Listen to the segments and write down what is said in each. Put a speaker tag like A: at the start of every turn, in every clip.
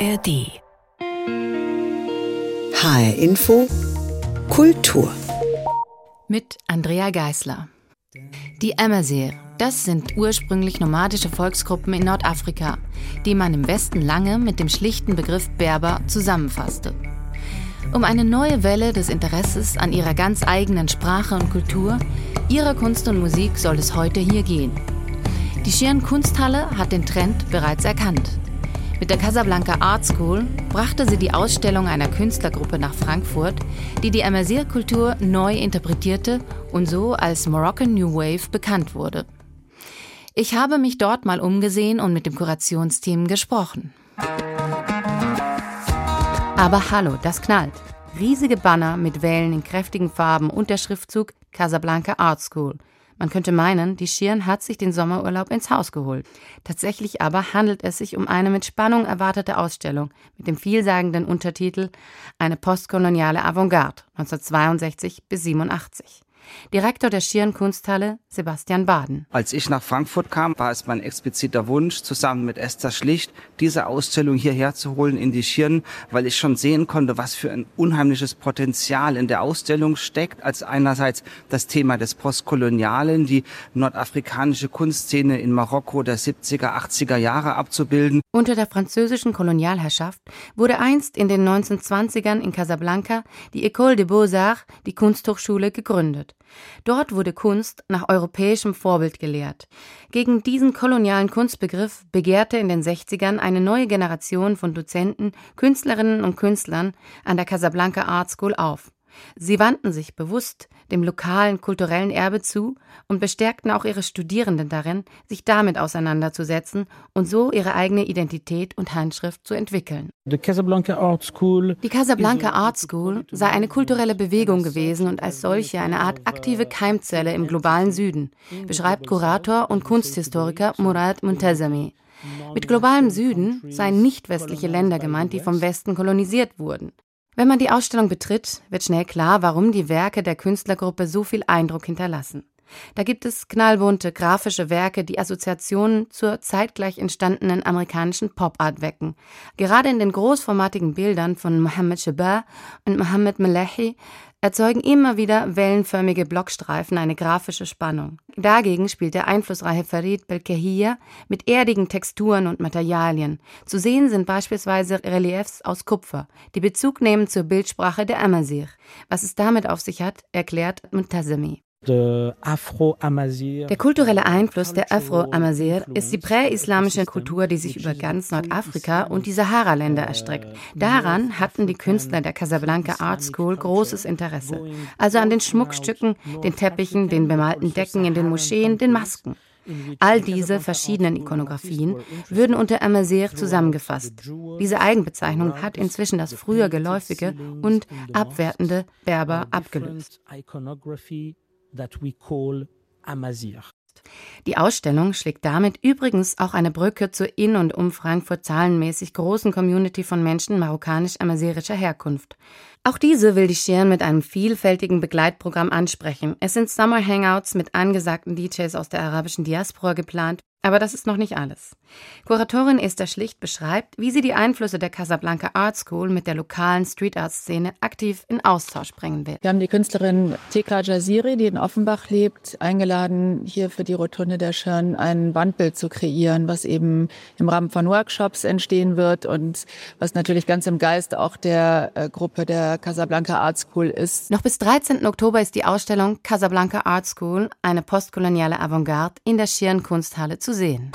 A: ARD.
B: HR Info Kultur
C: mit Andrea Geisler. Die Amazigh, das sind ursprünglich nomadische Volksgruppen in Nordafrika, die man im Westen lange mit dem schlichten Begriff Berber zusammenfasste. Um eine neue Welle des Interesses an ihrer ganz eigenen Sprache und Kultur, ihrer Kunst und Musik soll es heute hier gehen. Die Schirn Kunsthalle hat den Trend bereits erkannt. Mit der Casablanca Art School brachte sie die Ausstellung einer Künstlergruppe nach Frankfurt, die die Amazigh-Kultur neu interpretierte und so als Moroccan New Wave bekannt wurde. Ich habe mich dort mal umgesehen und mit dem Kurationsteam gesprochen. Aber hallo, das knallt. Riesige Banner mit Wellen in kräftigen Farben und der Schriftzug Casablanca Art School. Man könnte meinen, die Schirn hat sich den Sommerurlaub ins Haus geholt. Tatsächlich aber handelt es sich um eine mit Spannung erwartete Ausstellung mit dem vielsagenden Untertitel Eine postkoloniale Avantgarde 1962 bis 87. Direktor der Schirn Kunsthalle, Sebastian Baden.
D: Als ich nach Frankfurt kam, war es mein expliziter Wunsch, zusammen mit Esther Schlicht, diese Ausstellung hierher zu holen in die Schirn, weil ich schon sehen konnte, was für ein unheimliches Potenzial in der Ausstellung steckt, als einerseits das Thema des Postkolonialen, die nordafrikanische Kunstszene in Marokko der 70er, 80er Jahre abzubilden.
C: Unter der französischen Kolonialherrschaft wurde einst in den 1920ern in Casablanca die École des Beaux-Arts, die Kunsthochschule, gegründet. Dort wurde Kunst nach europäischem Vorbild gelehrt. Gegen diesen kolonialen Kunstbegriff begehrte in den 60ern eine neue Generation von Dozenten, Künstlerinnen und Künstlern an der Casablanca Art School auf. Sie wandten sich bewusst dem lokalen kulturellen Erbe zu und bestärkten auch ihre Studierenden darin, sich damit auseinanderzusetzen und so ihre eigene Identität und Handschrift zu entwickeln. Die Casablanca Art School sei eine kulturelle Bewegung gewesen und als solche eine Art aktive Keimzelle im globalen Süden, beschreibt Kurator und Kunsthistoriker Mourad Montazami. Mit globalem Süden seien nicht westliche Länder gemeint, die vom Westen kolonisiert wurden. Wenn man die Ausstellung betritt, wird schnell klar, warum die Werke der Künstlergruppe so viel Eindruck hinterlassen. Da gibt es knallbunte, grafische Werke, die Assoziationen zur zeitgleich entstandenen amerikanischen Pop-Art wecken. Gerade in den großformatigen Bildern von Mohammed Chebet und Mohammed Melehi erzeugen immer wieder wellenförmige Blockstreifen eine grafische Spannung. Dagegen spielt der einflussreiche Farid Belkahia mit erdigen Texturen und Materialien. Zu sehen sind beispielsweise Reliefs aus Kupfer, die Bezug nehmen zur Bildsprache der Amazigh. Was es damit auf sich hat, erklärt Montazami. Der kulturelle Einfluss der Afro-Amazigh ist die präislamische Kultur, die sich über ganz Nordafrika und die Sahara-Länder erstreckt. Daran hatten die Künstler der Casablanca Art School großes Interesse. Also an den Schmuckstücken, den Teppichen, den bemalten Decken in den Moscheen, den Masken. All diese verschiedenen Ikonografien würden unter Amazigh zusammengefasst. Diese Eigenbezeichnung hat inzwischen das früher geläufige und abwertende Berber abgelöst. Die Ausstellung schlägt damit übrigens auch eine Brücke zur in und um Frankfurt zahlenmäßig großen Community von Menschen marokkanisch-amazighischer Herkunft. Auch diese will die Schirn mit einem vielfältigen Begleitprogramm ansprechen. Es sind Summer-Hangouts mit angesagten DJs aus der arabischen Diaspora geplant. Aber das ist noch nicht alles. Kuratorin Esther Schlicht beschreibt, wie sie die Einflüsse der Casablanca Art School mit der lokalen Street-Art-Szene aktiv in Austausch bringen will.
E: Wir haben die Künstlerin Tekla Jaziri, die in Offenbach lebt, eingeladen, hier für die Rotunde der Schirn ein Wandbild zu kreieren, was eben im Rahmen von Workshops entstehen wird und was natürlich ganz im Geist auch der Gruppe der Casablanca Art School ist.
C: Noch bis 13. Oktober ist die Ausstellung Casablanca Art School, eine postkoloniale Avantgarde, in der Schirn Kunsthalle zu sehen.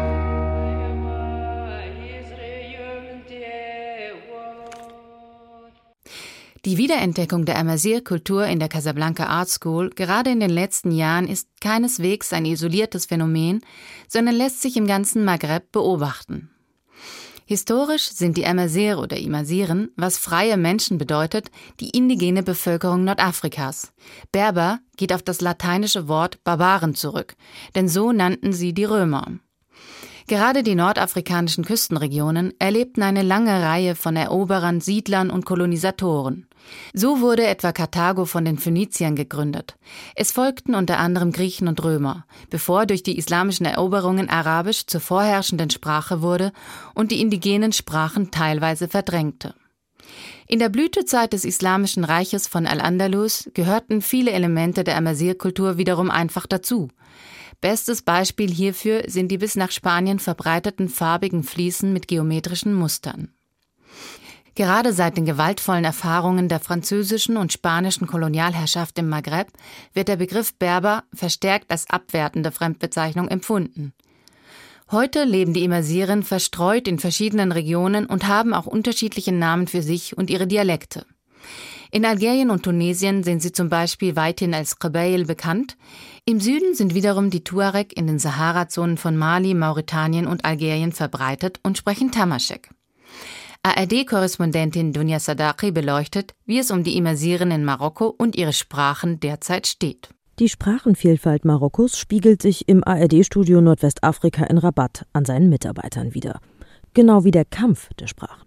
C: Die Wiederentdeckung der Amazigh-Kultur in der Casablanca Art School gerade in den letzten Jahren ist keineswegs ein isoliertes Phänomen, sondern lässt sich im ganzen Maghreb beobachten. Historisch sind die Amazigh oder Imaziren, was freie Menschen bedeutet, die indigene Bevölkerung Nordafrikas. Berber geht auf das lateinische Wort Barbaren zurück, denn so nannten sie die Römer. Gerade die nordafrikanischen Küstenregionen erlebten eine lange Reihe von Eroberern, Siedlern und Kolonisatoren. So wurde etwa Karthago von den Phöniziern gegründet. Es folgten unter anderem Griechen und Römer, bevor durch die islamischen Eroberungen Arabisch zur vorherrschenden Sprache wurde und die indigenen Sprachen teilweise verdrängte. In der Blütezeit des Islamischen Reiches von Al-Andalus gehörten viele Elemente der Amazigh-Kultur wiederum einfach dazu. Bestes Beispiel hierfür sind die bis nach Spanien verbreiteten farbigen Fliesen mit geometrischen Mustern. Gerade seit den gewaltvollen Erfahrungen der französischen und spanischen Kolonialherrschaft im Maghreb wird der Begriff Berber verstärkt als abwertende Fremdbezeichnung empfunden. Heute leben die Amaziren verstreut in verschiedenen Regionen und haben auch unterschiedliche Namen für sich und ihre Dialekte. In Algerien und Tunesien sind sie zum Beispiel weithin als Qabail bekannt. Im Süden sind wiederum die Tuareg in den Sahara-Zonen von Mali, Mauretanien und Algerien verbreitet und sprechen Tamaschek. ARD-Korrespondentin Dunya Sadaqi beleuchtet, wie es um die Amaziren in Marokko und ihre Sprachen derzeit steht.
A: Die Sprachenvielfalt Marokkos spiegelt sich im ARD-Studio Nordwestafrika in Rabat an seinen Mitarbeitern wider. Genau wie der Kampf der Sprachen.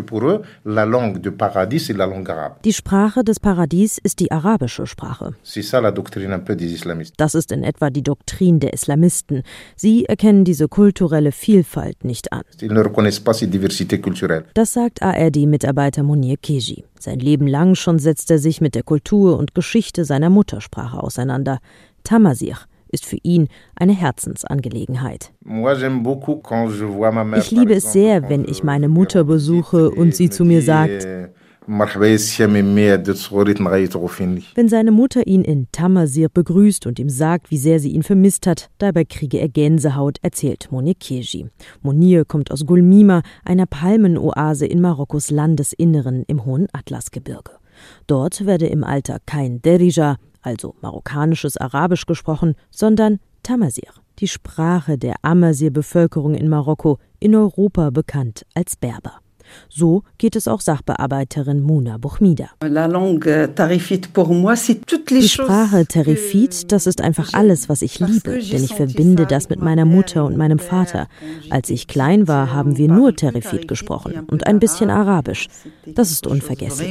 A: Die Sprache des Paradies ist die arabische Sprache. Das ist in etwa die Doktrin der Islamisten. Sie erkennen diese kulturelle Vielfalt nicht an. Das sagt ARD-Mitarbeiter Munir Keji. Sein Leben lang schon setzt er sich mit der Kultur und Geschichte seiner Muttersprache auseinander. Tamazigh ist für ihn eine Herzensangelegenheit. Ich liebe es sehr, wenn ich meine Mutter besuche und sie zu mir sagt, wenn seine Mutter ihn in Tamazigh begrüßt und ihm sagt, wie sehr sie ihn vermisst hat, dabei kriege er Gänsehaut, erzählt Munir Keji. Munir kommt aus Gulmima, einer Palmenoase in Marokkos Landesinneren im hohen Atlasgebirge. Dort werde im Alter kein Derija, also marokkanisches Arabisch gesprochen, sondern Tamazigh, die Sprache der Amazigh-Bevölkerung in Marokko, in Europa bekannt als Berber. So geht es auch Sachbearbeiterin Mouna Bouhmida. Die Sprache Terifit, das ist einfach alles, was ich liebe, denn ich verbinde das mit meiner Mutter und meinem Vater. Als ich klein war, haben wir nur Terifit gesprochen und ein bisschen Arabisch. Das ist unvergesslich.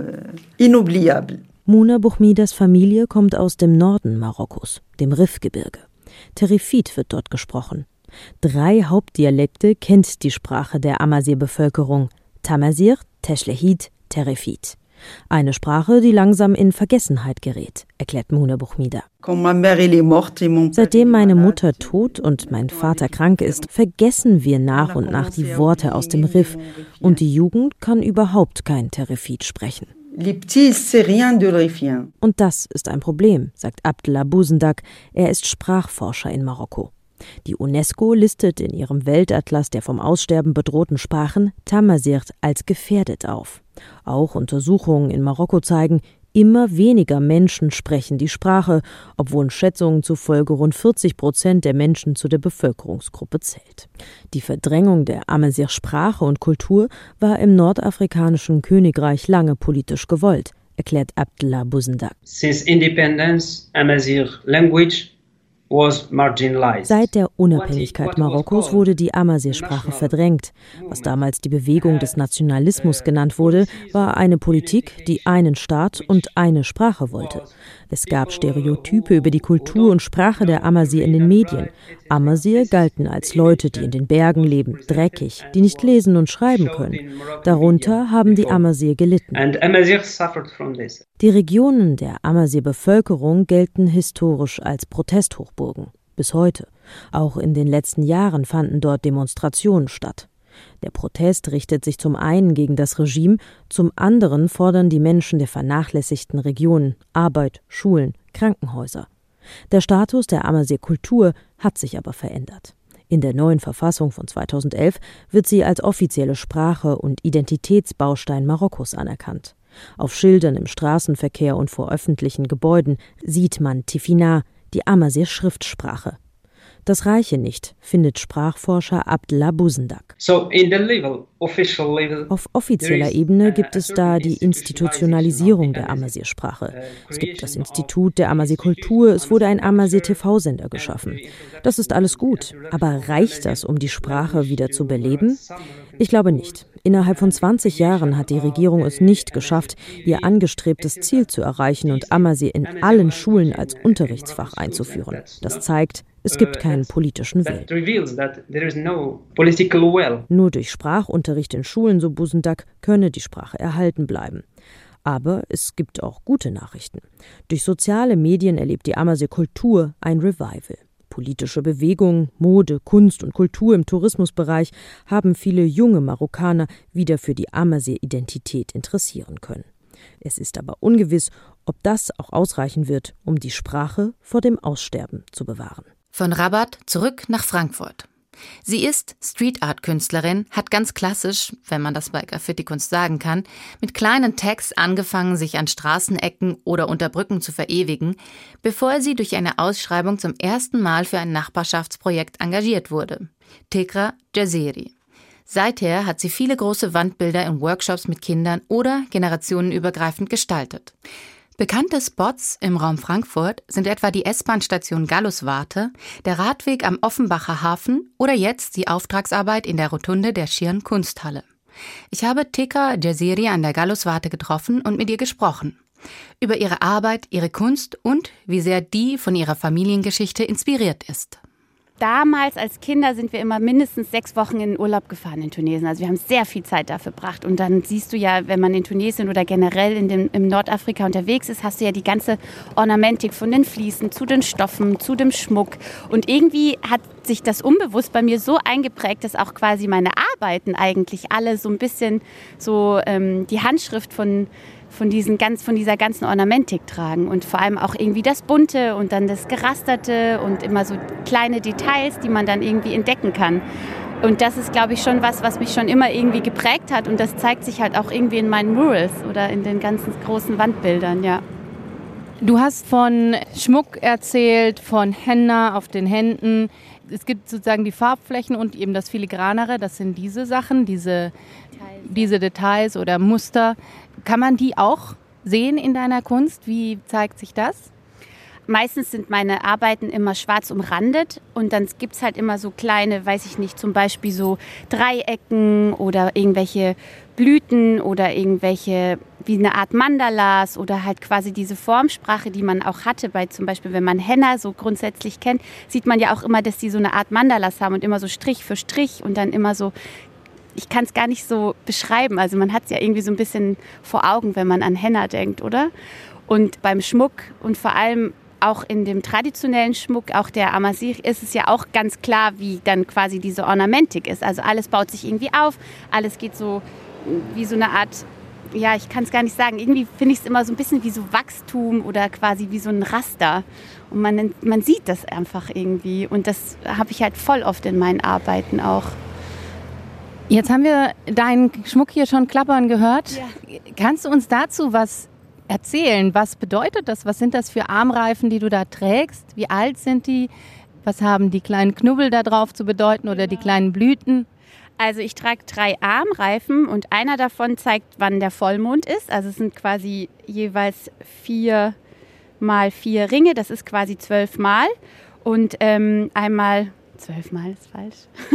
A: Mouna Bouhmidas Familie kommt aus dem Norden Marokkos, dem Rifgebirge. Terifit wird dort gesprochen. 3 Hauptdialekte kennt die Sprache der Amazigh-Bevölkerung: Tamazigh, Teschlehit, Terifit. Eine Sprache, die langsam in Vergessenheit gerät, erklärt Mouna Bouhmida. Seitdem meine Mutter tot und mein Vater krank ist, vergessen wir nach und nach die Worte aus dem Rif und die Jugend kann überhaupt kein Terifit sprechen. Und das ist ein Problem, sagt Abdellah Bouzendak. Er ist Sprachforscher in Marokko. Die UNESCO listet in ihrem Weltatlas der vom Aussterben bedrohten Sprachen Tamazigh als gefährdet auf. Auch Untersuchungen in Marokko zeigen, immer weniger Menschen sprechen die Sprache, obwohl Schätzungen zufolge rund 40% der Menschen zu der Bevölkerungsgruppe zählt. Die Verdrängung der Amazigh-Sprache und Kultur war im nordafrikanischen Königreich lange politisch gewollt, erklärt Abdellah Bouzendak.
F: Since independence, Amazigh language Seit
A: der Unabhängigkeit Marokkos wurde die Amazigh-Sprache verdrängt. Was damals die Bewegung des Nationalismus genannt wurde, war eine Politik, die einen Staat und eine Sprache wollte. Es gab Stereotype über die Kultur und Sprache der Amazigh in den Medien. Amazigh galten als Leute, die in den Bergen leben, dreckig, die nicht lesen und schreiben können. Darunter haben die Amazigh gelitten. Die Regionen der Amazigh-Bevölkerung gelten historisch als Protesthochburgen. Bis heute. Auch in den letzten Jahren fanden dort Demonstrationen statt. Der Protest richtet sich zum einen gegen das Regime, zum anderen fordern die Menschen der vernachlässigten Regionen Arbeit, Schulen, Krankenhäuser. Der Status der Amazigh-Kultur hat sich aber verändert. In der neuen Verfassung von 2011 wird sie als offizielle Sprache und Identitätsbaustein Marokkos anerkannt. Auf Schildern im Straßenverkehr und vor öffentlichen Gebäuden sieht man Tifina, die Amazigh-Schriftsprache. Das reiche nicht, findet Sprachforscher Abdullah Busendak. Auf offizieller Ebene gibt es da die Institutionalisierung der Amazigh-Sprache. Es gibt das Institut der Amazigh-Kultur, es wurde ein Amazigh-TV-Sender geschaffen. Das ist alles gut, aber reicht das, um die Sprache wieder zu beleben? Ich glaube nicht. Innerhalb von 20 Jahren hat die Regierung es nicht geschafft, ihr angestrebtes Ziel zu erreichen und Amazigh in allen Schulen als Unterrichtsfach einzuführen. Das zeigt, es gibt keinen politischen Willen. Nur durch Sprachunterricht in Schulen, so Busendak, könne die Sprache erhalten bleiben. Aber es gibt auch gute Nachrichten. Durch soziale Medien erlebt die Amazigh-Kultur ein Revival. Politische Bewegungen, Mode, Kunst und Kultur im Tourismusbereich haben viele junge Marokkaner wieder für die Amazigh-Identität interessieren können. Es ist aber ungewiss, ob das auch ausreichen wird, um die Sprache vor dem Aussterben zu bewahren.
C: Von Rabat zurück nach Frankfurt. Sie ist Street-Art-Künstlerin, hat ganz klassisch, wenn man das bei Graffiti-Kunst sagen kann, mit kleinen Tags angefangen, sich an Straßenecken oder unter Brücken zu verewigen, bevor sie durch eine Ausschreibung zum ersten Mal für ein Nachbarschaftsprojekt engagiert wurde. Tekra Jaziri. Seither hat sie viele große Wandbilder in Workshops mit Kindern oder generationenübergreifend gestaltet. Bekannte Spots im Raum Frankfurt sind etwa die S-Bahn-Station Galluswarte, der Radweg am Offenbacher Hafen oder jetzt die Auftragsarbeit in der Rotunde der Schirn Kunsthalle. Ich habe Tekra Jaziri an der Galluswarte getroffen und mit ihr gesprochen. Über ihre Arbeit, ihre Kunst und wie sehr die von ihrer Familiengeschichte inspiriert ist.
G: Damals als Kinder sind wir immer mindestens 6 Wochen in den Urlaub gefahren in Tunesien. Also wir haben sehr viel Zeit dafür verbracht. Und dann siehst du ja, wenn man in Tunesien oder generell im Nordafrika unterwegs ist, hast du ja die ganze Ornamentik von den Fliesen zu den Stoffen, zu dem Schmuck. Und irgendwie hat sich das unbewusst bei mir so eingeprägt, dass auch quasi meine Arbeiten eigentlich alle so ein bisschen so die Handschrift von dieser ganzen Ornamentik tragen und vor allem auch irgendwie das Bunte und dann das Gerasterte und immer so kleine Details, die man dann irgendwie entdecken kann. Und das ist, glaube ich, schon was mich schon immer irgendwie geprägt hat und das zeigt sich halt auch irgendwie in meinen Murals oder in den ganzen großen Wandbildern, ja.
E: Du hast von Schmuck erzählt, von Henna auf den Händen. Es gibt sozusagen die Farbflächen und eben das Filigranere, das sind diese Sachen, diese Details oder Muster. Kann man die auch sehen in deiner Kunst? Wie zeigt sich das?
G: Meistens sind meine Arbeiten immer schwarz umrandet und dann gibt es halt immer so kleine, weiß ich nicht, zum Beispiel so Dreiecken oder irgendwelche Blüten oder irgendwelche, wie eine Art Mandalas oder halt quasi diese Formsprache, die man auch hatte bei zum Beispiel, wenn man Henna so grundsätzlich kennt, sieht man ja auch immer, dass die so eine Art Mandalas haben und immer so Strich für Strich und dann immer so, ich kann es gar nicht so beschreiben, also man hat es ja irgendwie so ein bisschen vor Augen, wenn man an Henna denkt, oder? Und beim Schmuck und vor allem auch in dem traditionellen Schmuck, auch der Amazigh, ist es ja auch ganz klar, wie dann quasi diese Ornamentik ist. Also alles baut sich irgendwie auf, alles geht so wie so eine Art, ja, ich kann es gar nicht sagen, irgendwie finde ich es immer so ein bisschen wie so Wachstum oder quasi wie so ein Raster. Und man sieht das einfach irgendwie und das habe ich halt voll oft in meinen Arbeiten auch.
E: Jetzt haben wir deinen Schmuck hier schon klappern gehört. Ja. Kannst du uns dazu was erzählen? Was bedeutet das? Was sind das für Armreifen, die du da trägst? Wie alt sind die? Was haben die kleinen Knubbel da drauf zu bedeuten oder die kleinen Blüten?
G: Also ich trage 3 Armreifen und einer davon zeigt, wann der Vollmond ist. Also es sind quasi jeweils 4 mal 4 Ringe. Das ist quasi 12 Mal. Und einmal 12 Mal ist falsch.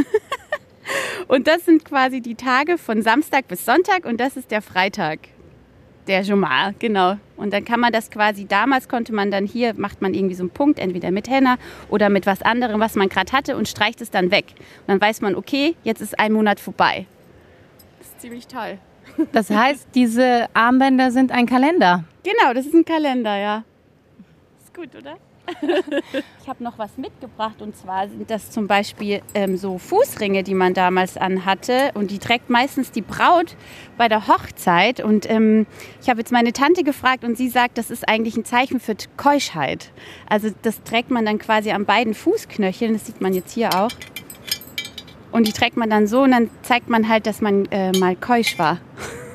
G: Und das sind quasi die Tage von Samstag bis Sonntag und das ist der Freitag. Der Jomar, genau. Und dann kann man das quasi, damals konnte man dann hier, macht man irgendwie so einen Punkt, entweder mit Henna oder mit was anderem, was man gerade hatte und streicht es dann weg. Und dann weiß man, okay, jetzt ist ein Monat vorbei. Das ist ziemlich toll.
E: Das heißt, diese Armbänder sind ein Kalender?
G: Genau, das ist ein Kalender, ja. Ist gut, oder? Ich habe noch was mitgebracht und zwar sind das zum Beispiel so Fußringe, die man damals anhatte und die trägt meistens die Braut bei der Hochzeit und ich habe jetzt meine Tante gefragt und sie sagt, das ist eigentlich ein Zeichen für Keuschheit. Also das trägt man dann quasi an beiden Fußknöcheln, das sieht man jetzt hier auch und die trägt man dann so und dann zeigt man halt, dass man mal keusch war.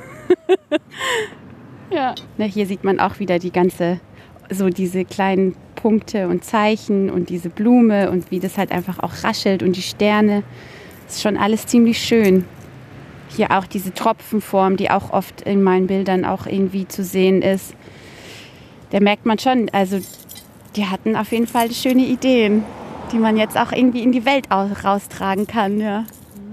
G: Ja. Ne, hier sieht man auch wieder die ganze, so diese kleinen Punkte und Zeichen und diese Blume und wie das halt einfach auch raschelt und die Sterne. Das ist schon alles ziemlich schön. Hier auch diese Tropfenform, die auch oft in meinen Bildern auch irgendwie zu sehen ist. Da merkt man schon, also die hatten auf jeden Fall schöne Ideen, die man jetzt auch irgendwie in die Welt raustragen kann. Ja.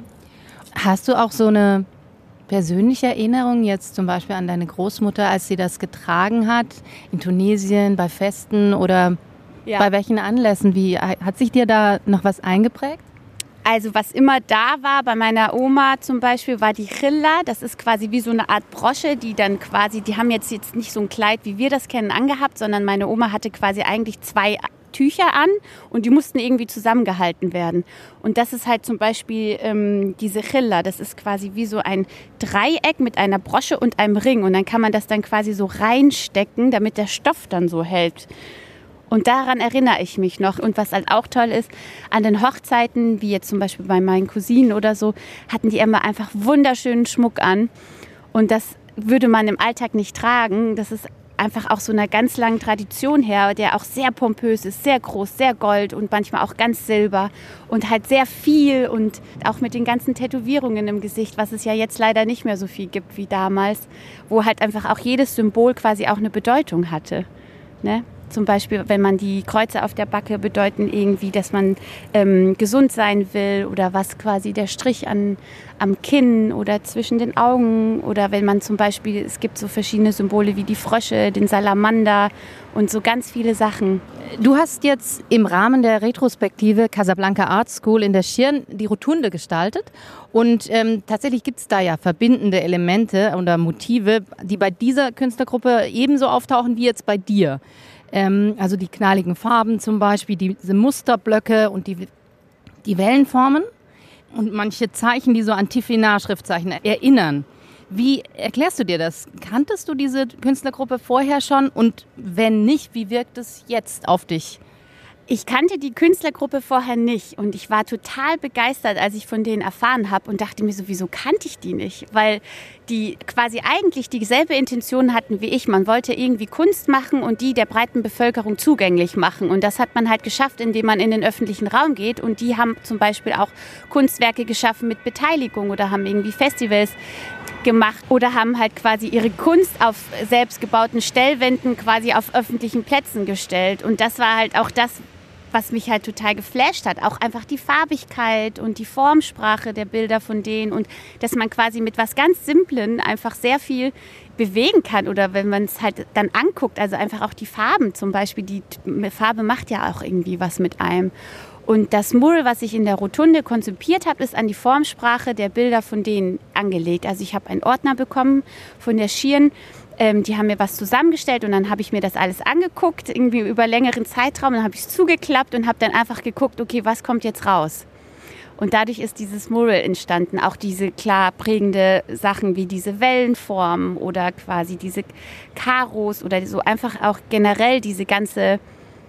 C: Hast du auch so eine persönliche Erinnerung jetzt zum Beispiel an deine Großmutter, als sie das getragen hat, in Tunesien, bei Festen oder bei welchen Anlässen? Wie hat sich dir da noch was eingeprägt?
G: Also was immer da war, bei meiner Oma zum Beispiel, war die Chilla. Das ist quasi wie so eine Art Brosche, die dann quasi, die haben jetzt nicht so ein Kleid, wie wir das kennen, angehabt, sondern meine Oma hatte quasi eigentlich 2 Tücher an und die mussten irgendwie zusammengehalten werden. Und das ist halt zum Beispiel diese Chilla. Das ist quasi wie so ein Dreieck mit einer Brosche und einem Ring. Und dann kann man das dann quasi so reinstecken, damit der Stoff dann so hält. Und daran erinnere ich mich noch. Und was halt auch toll ist, an den Hochzeiten, wie jetzt zum Beispiel bei meinen Cousinen oder so, hatten die immer einfach wunderschönen Schmuck an. Und das würde man im Alltag nicht tragen. Das ist einfach auch so einer ganz langen Tradition her, der auch sehr pompös ist, sehr groß, sehr gold und manchmal auch ganz silber und halt sehr viel und auch mit den ganzen Tätowierungen im Gesicht, was es ja jetzt leider nicht mehr so viel gibt wie damals, wo halt einfach auch jedes Symbol quasi auch eine Bedeutung hatte, ne? Zum Beispiel, wenn man die Kreuze auf der Backe bedeuten irgendwie, dass man gesund sein will oder was quasi der Strich am Kinn oder zwischen den Augen oder wenn man zum Beispiel, es gibt so verschiedene Symbole wie die Frösche, den Salamander und so ganz viele Sachen.
C: Du hast jetzt im Rahmen der Retrospektive Casablanca Art School in der Schirn die Rotunde gestaltet und tatsächlich gibt es da ja verbindende Elemente oder Motive, die bei dieser Künstlergruppe ebenso auftauchen wie jetzt bei dir. Also die knalligen Farben zum Beispiel, diese Musterblöcke und die Wellenformen und manche Zeichen, die so an Tifinagh-Schriftzeichen erinnern. Wie erklärst du dir das? Kanntest du diese Künstlergruppe vorher schon und wenn nicht, wie wirkt es jetzt auf dich?
G: Ich kannte die Künstlergruppe vorher nicht und ich war total begeistert, als ich von denen erfahren habe und dachte mir so, wieso kannte ich die nicht? Weil die quasi eigentlich dieselbe Intention hatten wie ich. Man wollte irgendwie Kunst machen und die der breiten Bevölkerung zugänglich machen. Und das hat man halt geschafft, indem man in den öffentlichen Raum geht. Und die haben zum Beispiel auch Kunstwerke geschaffen mit Beteiligung oder haben irgendwie Festivals gemacht oder haben halt quasi ihre Kunst auf selbstgebauten Stellwänden quasi auf öffentlichen Plätzen gestellt. Und das war halt auch das, was mich halt total geflasht hat. Auch einfach die Farbigkeit und die Formsprache der Bilder von denen und dass man quasi mit was ganz Simplen einfach sehr viel bewegen kann oder wenn man es halt dann anguckt, also einfach auch die Farben zum Beispiel, die Farbe macht ja auch irgendwie was mit einem. Und das Mural, was ich in der Rotunde konzipiert habe, ist an die Formsprache der Bilder von denen angelegt. Also ich habe einen Ordner bekommen von der Schirn, die haben mir was zusammengestellt und dann habe ich mir das alles angeguckt, irgendwie über längeren Zeitraum. Dann habe ich es zugeklappt und habe dann einfach geguckt, okay, was kommt jetzt raus? Und dadurch ist dieses Mural entstanden. Auch diese klar prägende Sachen wie diese Wellenformen oder quasi diese Karos oder so einfach auch generell diese ganze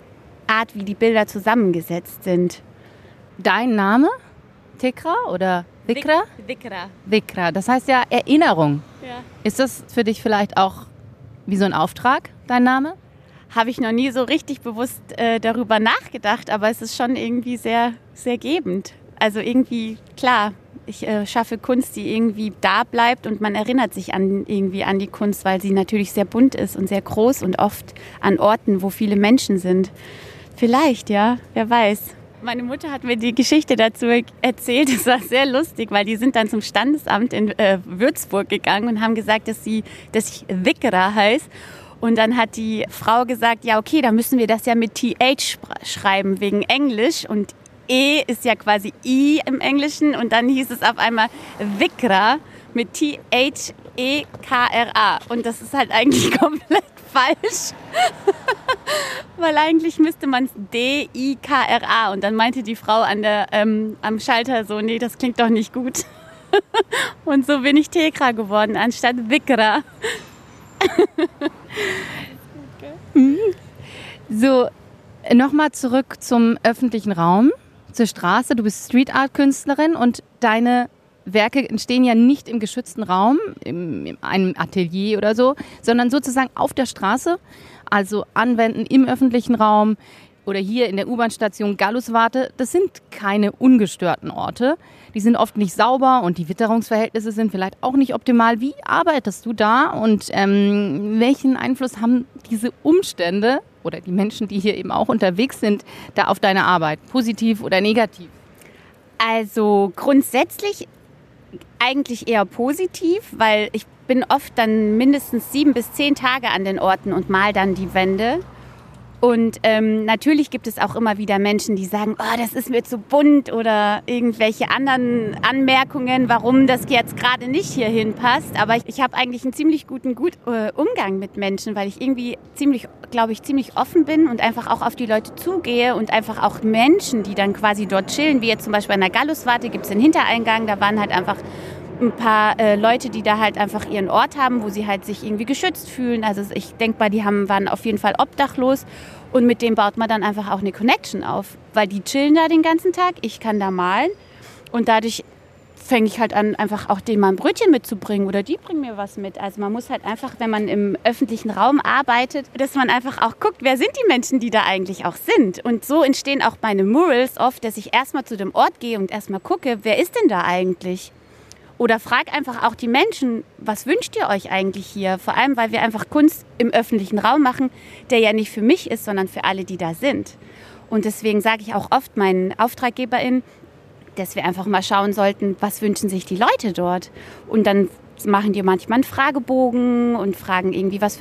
G: Art, wie die Bilder zusammengesetzt sind.
C: Dein Name? Tekra oder Vikra?
G: Vikra.
C: Vikra, das heißt ja Erinnerung.
G: Ja.
C: Ist das für dich vielleicht auch wie so ein Auftrag, dein Name?
G: Habe ich noch nie so richtig bewusst darüber nachgedacht, aber es ist schon irgendwie sehr, sehr gebend. Also irgendwie, klar, ich schaffe Kunst, die irgendwie da bleibt und man erinnert sich irgendwie an die Kunst, weil sie natürlich sehr bunt ist und sehr groß und oft an Orten, wo viele Menschen sind. Vielleicht, ja, wer weiß. Meine Mutter hat mir die Geschichte dazu erzählt. Es war sehr lustig, weil die sind dann zum Standesamt in Würzburg gegangen und haben gesagt, dass ich Vikra heiße. Und dann hat die Frau gesagt, ja okay, dann müssen wir das ja mit TH schreiben wegen Englisch. Und E ist ja quasi I im Englischen. Und dann hieß es auf einmal Vikra mit THEKRA. Und das ist halt eigentlich komplett falsch. Weil eigentlich müsste man es DIKRA. Und dann meinte die Frau am Schalter so, nee, das klingt doch nicht gut. Und so bin ich Tekra geworden, anstatt Vikra.
C: So, nochmal zurück zum öffentlichen Raum, zur Straße. Du bist Street Art Künstlerin und deine Werke entstehen ja nicht im geschützten Raum, in einem Atelier oder so, sondern sozusagen auf der Straße, also anwenden im öffentlichen Raum oder hier in der U-Bahn-Station Galluswarte, das sind keine ungestörten Orte. Die sind oft nicht sauber und die Witterungsverhältnisse sind vielleicht auch nicht optimal. Wie arbeitest du da und welchen Einfluss haben diese Umstände oder die Menschen, die hier eben auch unterwegs sind, da auf deine Arbeit, positiv oder negativ?
G: Also grundsätzlich eigentlich eher positiv, weil ich bin oft dann mindestens 7 bis 10 Tage an den Orten und mal dann die Wände. Und natürlich gibt es auch immer wieder Menschen, die sagen, oh, das ist mir zu bunt oder irgendwelche anderen Anmerkungen, warum das jetzt gerade nicht hier hinpasst. Aber ich habe eigentlich einen ziemlich guten Umgang mit Menschen, weil ich irgendwie ziemlich offen bin und einfach auch auf die Leute zugehe und einfach auch Menschen, die dann quasi dort chillen, wie jetzt zum Beispiel an der Galluswarte gibt es den Hintereingang, da waren halt einfach ein paar Leute, die da halt einfach ihren Ort haben, wo sie halt sich irgendwie geschützt fühlen. Also ich denke mal, waren auf jeden Fall obdachlos und mit dem baut man dann einfach auch eine Connection auf, weil die chillen da den ganzen Tag, ich kann da malen und dadurch fange ich halt an, einfach auch denen mal ein Brötchen mitzubringen oder die bringen mir was mit. Also man muss halt einfach, wenn man im öffentlichen Raum arbeitet, dass man einfach auch guckt, wer sind die Menschen, die da eigentlich auch sind. Und so entstehen auch meine Murals oft, dass ich erstmal zu dem Ort gehe und erstmal gucke, wer ist denn da eigentlich? Oder frag einfach auch die Menschen, was wünscht ihr euch eigentlich hier? Vor allem, weil wir einfach Kunst im öffentlichen Raum machen, der ja nicht für mich ist, sondern für alle, die da sind. Und deswegen sage ich auch oft meinen AuftraggeberInnen, dass wir einfach mal schauen sollten, was wünschen sich die Leute dort? Und dann machen die manchmal einen Fragebogen und fragen irgendwie, was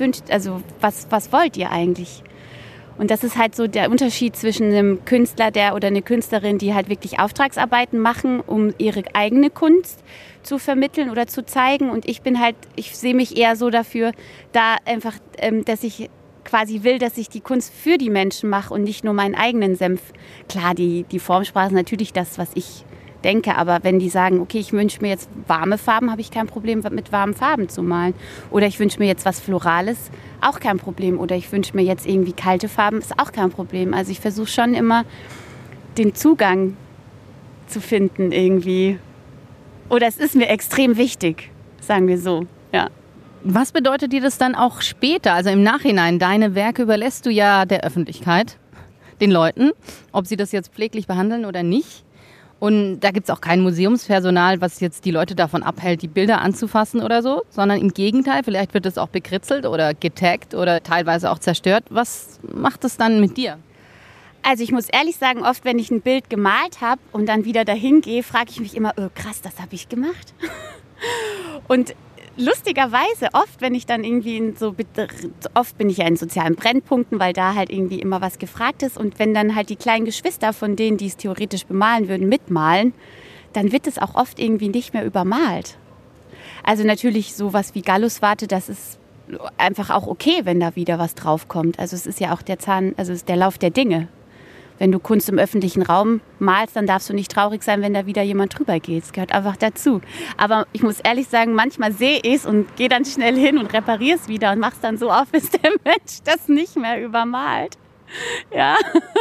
G: wollt ihr eigentlich? Und das ist halt so der Unterschied zwischen einem Künstler oder eine Künstlerin, die halt wirklich Auftragsarbeiten machen, um ihre eigene Kunst zu vermitteln oder zu zeigen. Und ich sehe mich eher so dafür, da einfach, dass ich quasi will, dass ich die Kunst für die Menschen mache und nicht nur meinen eigenen Senf. Klar, die Formsprache ist natürlich das, was ich denke, aber wenn die sagen, okay, ich wünsche mir jetzt warme Farben, habe ich kein Problem, mit warmen Farben zu malen. Oder ich wünsche mir jetzt was Florales, auch kein Problem. Oder ich wünsche mir jetzt irgendwie kalte Farben, ist auch kein Problem. Also ich versuche schon immer, den Zugang zu finden irgendwie. Oder es ist mir extrem wichtig, sagen wir so, ja.
C: Was bedeutet dir das dann auch später, also im Nachhinein? Deine Werke überlässt du ja der Öffentlichkeit, den Leuten, ob sie das jetzt pfleglich behandeln oder nicht. Und da gibt es auch kein Museumspersonal, was jetzt die Leute davon abhält, die Bilder anzufassen oder so, sondern im Gegenteil, vielleicht wird es auch bekritzelt oder getaggt oder teilweise auch zerstört. Was macht es dann mit dir?
G: Also ich muss ehrlich sagen, oft wenn ich ein Bild gemalt habe und dann wieder dahin gehe, frage ich mich immer, oh krass, das habe ich gemacht. Und lustigerweise oft, wenn ich dann irgendwie oft bin ich ja in sozialen Brennpunkten, weil da halt irgendwie immer was gefragt ist und wenn dann halt die kleinen Geschwister von denen, die es theoretisch bemalen würden, mitmalen, dann wird es auch oft irgendwie nicht mehr übermalt. Also natürlich sowas wie Galluswarte, das ist einfach auch okay, wenn da wieder was draufkommt. Also es ist ja auch es ist der Lauf der Dinge. Wenn du Kunst im öffentlichen Raum malst, dann darfst du nicht traurig sein, wenn da wieder jemand drüber geht. Das gehört einfach dazu. Aber ich muss ehrlich sagen, manchmal sehe ich es und gehe dann schnell hin und repariere es wieder und mache es dann so auf, bis der Mensch das nicht mehr übermalt. Ja,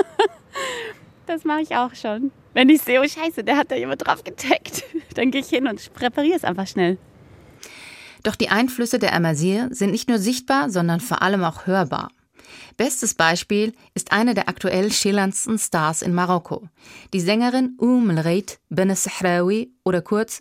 G: das mache ich auch schon. Wenn ich sehe, oh Scheiße, der hat da jemand drauf getaggt, dann gehe ich hin und repariere es einfach schnell.
C: Doch die Einflüsse der Amazigh sind nicht nur sichtbar, sondern vor allem auch hörbar. Bestes Beispiel ist eine der aktuell schillerndsten Stars in Marokko, die Sängerin Lreit Ben Sahraoui oder kurz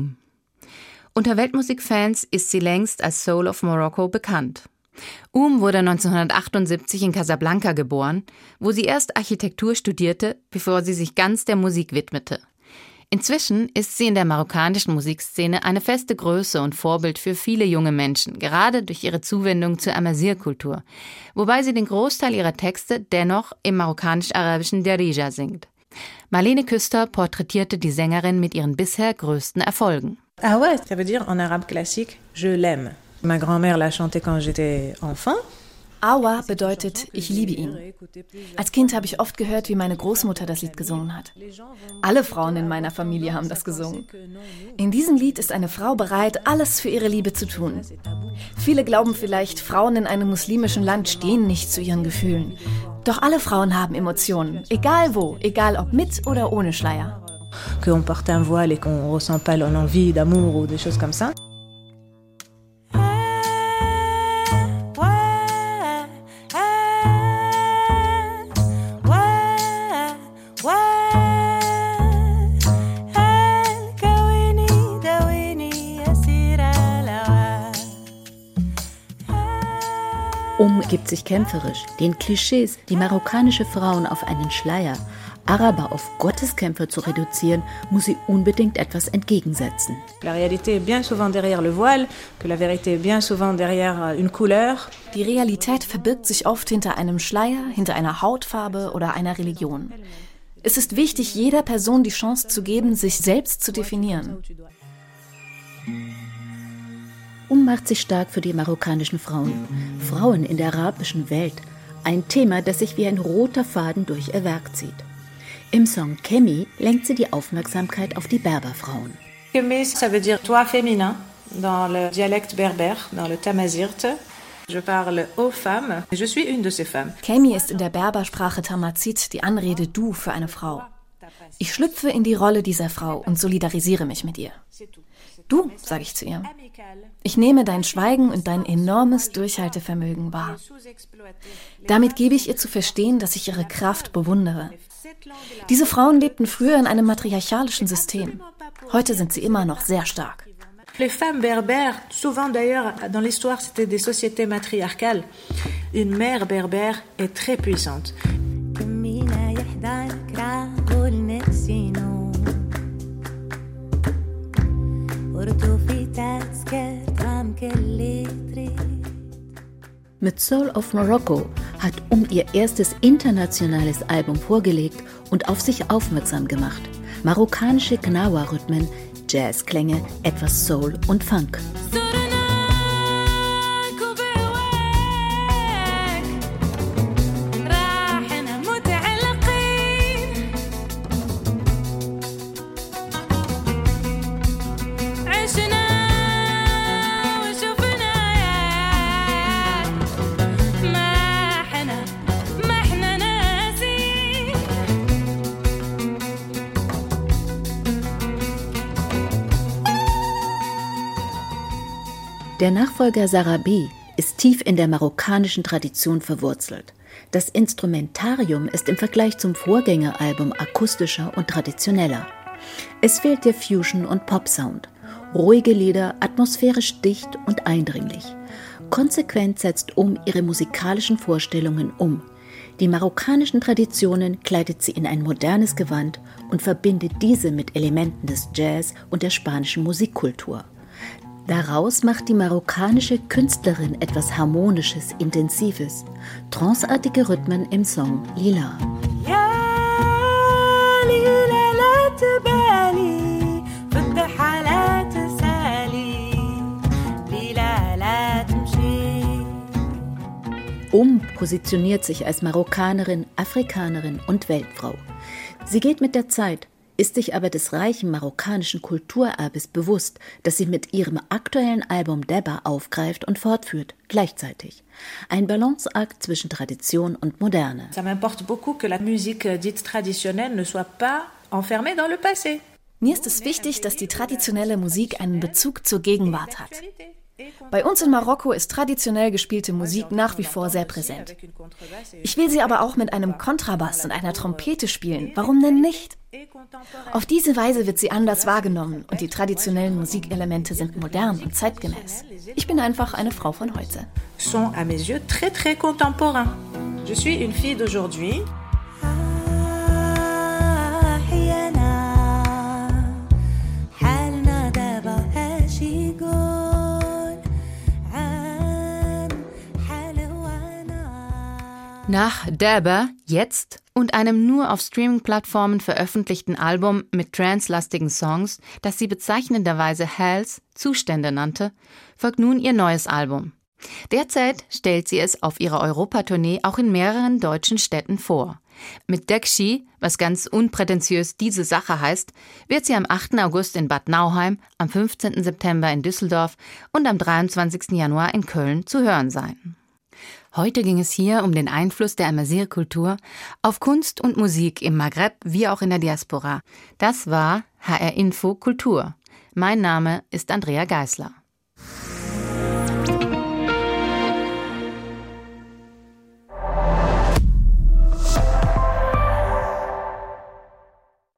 C: Unter Weltmusikfans ist sie längst als Soul of Morocco bekannt. Wurde 1978 in Casablanca geboren, wo sie erst Architektur studierte, bevor sie sich ganz der Musik widmete. Inzwischen ist sie in der marokkanischen Musikszene eine feste Größe und Vorbild für viele junge Menschen, gerade durch ihre Zuwendung zur Amazigh-Kultur, wobei sie den Großteil ihrer Texte dennoch im marokkanisch-arabischen Darija singt. Marlene Küster porträtierte die Sängerin mit ihren bisher größten Erfolgen.
H: Ah ouais, ça veut dire en arabe classique, je l'aime. Ma grand-mère l'a chanté quand j'étais enfant.
I: Awa bedeutet, ich liebe ihn. Als Kind habe ich oft gehört, wie meine Großmutter das Lied gesungen hat. Alle Frauen in meiner Familie haben das gesungen. In diesem Lied ist eine Frau bereit, alles für ihre Liebe zu tun. Viele glauben vielleicht, Frauen in einem muslimischen Land stehen nicht zu ihren Gefühlen. Doch alle Frauen haben Emotionen, egal wo, egal ob mit oder ohne Schleier.
H: Qu'on porte un voile et qu'on ressent pas l'envie d'amour ou des choses comme ça.
J: gibt sich kämpferisch. Den Klischees, die marokkanische Frauen auf einen Schleier, Araber auf Gotteskämpfer zu reduzieren, muss sie unbedingt etwas entgegensetzen.
H: La réalité est bien souvent derrière le voile, que la vérité est bien souvent derrière une couleur.
I: Die Realität verbirgt sich oft hinter einem Schleier, hinter einer Hautfarbe oder einer Religion. Es ist wichtig, jeder Person die Chance zu geben, sich selbst zu definieren.
J: Macht sich stark für die marokkanischen Frauen. Frauen in der arabischen Welt. Ein Thema, das sich wie ein roter Faden durch ihr Werk zieht. Im Song Kemi lenkt sie die Aufmerksamkeit auf die Berberfrauen.
H: Kemi, ça veut dire toi féminin, dans le dialecte berbère, dans le tamazirt. Je parle aux femmes, je suis une de ces femmes.
I: Kemi ist in der Berbersprache Tamazit die Anrede du für eine Frau. Ich schlüpfe in die Rolle dieser Frau und solidarisiere mich mit ihr. Du, sage ich zu ihr. Ich nehme dein Schweigen und dein enormes Durchhaltevermögen wahr. Damit gebe ich ihr zu verstehen, dass ich ihre Kraft bewundere. Diese Frauen lebten früher in einem matriarchalischen System. Heute sind sie immer noch sehr stark.
H: Les femmes berbères, souvent d'ailleurs dans l'histoire, c'était des sociétés matriarcales. Une mère berbère est très puissante.
J: Mit Soul of Morocco hat ihr erstes internationales Album vorgelegt und auf sich aufmerksam gemacht. Marokkanische Gnawa-Rhythmen, Jazzklänge, etwas Soul und Funk. Der Nachfolger Sarabi ist tief in der marokkanischen Tradition verwurzelt. Das Instrumentarium ist im Vergleich zum Vorgängeralbum akustischer und traditioneller. Es fehlt der Fusion- und Pop-Sound. Ruhige Lieder, atmosphärisch dicht und eindringlich. Konsequent setzt ihre musikalischen Vorstellungen um. Die marokkanischen Traditionen kleidet sie in ein modernes Gewand und verbindet diese mit Elementen des Jazz und der spanischen Musikkultur. Daraus macht die marokkanische Künstlerin etwas Harmonisches, Intensives. Tranceartige Rhythmen im Song Lila. Positioniert sich als Marokkanerin, Afrikanerin und Weltfrau. Sie geht mit der Zeit, ist sich aber des reichen marokkanischen Kulturerbes bewusst, das sie mit ihrem aktuellen Album Deba aufgreift und fortführt, gleichzeitig. Ein Balanceakt zwischen Tradition und Moderne.
H: Ça m'importe beaucoup que la musique dite traditionnelle ne soit pas enfermée dans le passé.
I: Mir ist es wichtig, dass die traditionelle Musik einen Bezug zur Gegenwart hat. Bei uns in Marokko ist traditionell gespielte Musik nach wie vor sehr präsent. Ich will sie aber auch mit einem Kontrabass und einer Trompete spielen. Warum denn nicht? Auf diese Weise wird sie anders wahrgenommen und die traditionellen Musikelemente sind modern und zeitgemäß. Ich bin einfach eine Frau von heute.
H: Sont à mes yeux très très contemporains. Je suis une fille d'aujourd'hui.
C: Nach Deba, Jetzt und einem nur auf Streaming-Plattformen veröffentlichten Album mit trance-lastigen Songs, das sie bezeichnenderweise Hells, Zustände nannte, folgt nun ihr neues Album. Derzeit stellt sie es auf ihrer Europatournee auch in mehreren deutschen Städten vor. Mit Dekshi, was ganz unprätentiös diese Sache heißt, wird sie am 8. August in Bad Nauheim, am 15. September in Düsseldorf und am 23. Januar in Köln zu hören sein. Heute ging es hier um den Einfluss der Amazigh-Kultur auf Kunst und Musik im Maghreb wie auch in der Diaspora. Das war HR Info Kultur. Mein Name ist Andrea Geisler.